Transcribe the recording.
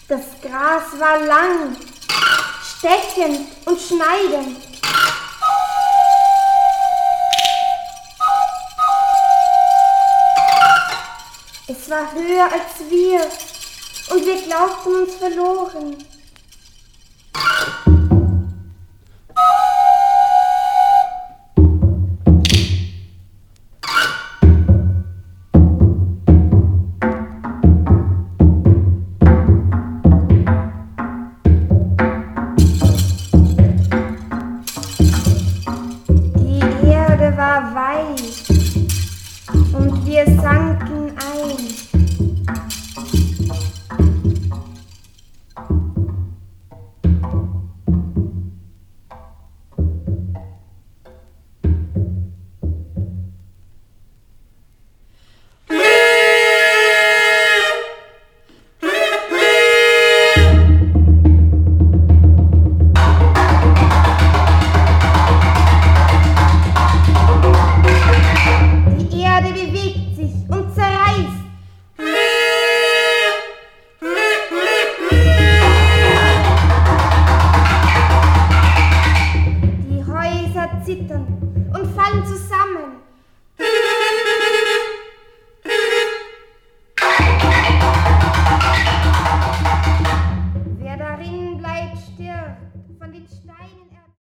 Das Gras war lang, stechend und schneidend. Es war höher als wir und wir glaubten uns verloren.